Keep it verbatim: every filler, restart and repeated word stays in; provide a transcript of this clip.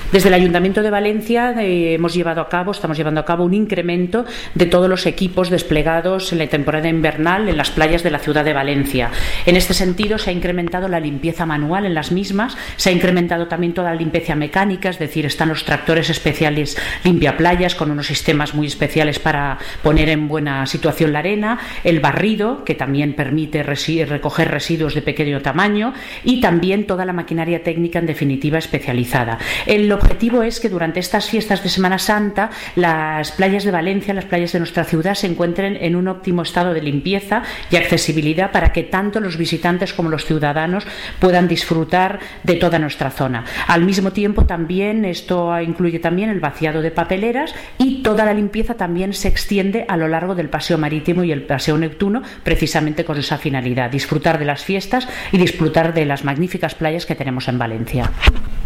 Desde el Ayuntamiento de Valencia eh, hemos llevado a cabo, estamos llevando a cabo un incremento de todos los equipos desplegados en la temporada invernal en las playas de la ciudad de Valencia. En este sentido, se ha incrementado la limpieza manual en las mismas, se ha incrementado también toda la limpieza mecánica, es decir, están los tractores especiales limpiaplayas con unos sistemas muy especiales para poner en buena situación la arena, el barrido, que también permite resi- recoger residuos de pequeño tamaño, y también toda la maquinaria técnica, en definitiva, especializada. El objetivo es que durante estas fiestas de Semana Santa las playas de Valencia, las playas de nuestra ciudad, se encuentren en un óptimo estado de limpieza y accesibilidad para que tanto los visitantes como los ciudadanos puedan disfrutar de toda nuestra zona. Al mismo tiempo, también esto incluye también el vaciado de papeleras, y toda la limpieza también se extiende a lo largo del Paseo Marítimo y el Paseo Neptuno, precisamente con esa finalidad: disfrutar de las fiestas y disfrutar de las magníficas playas que tenemos en Valencia.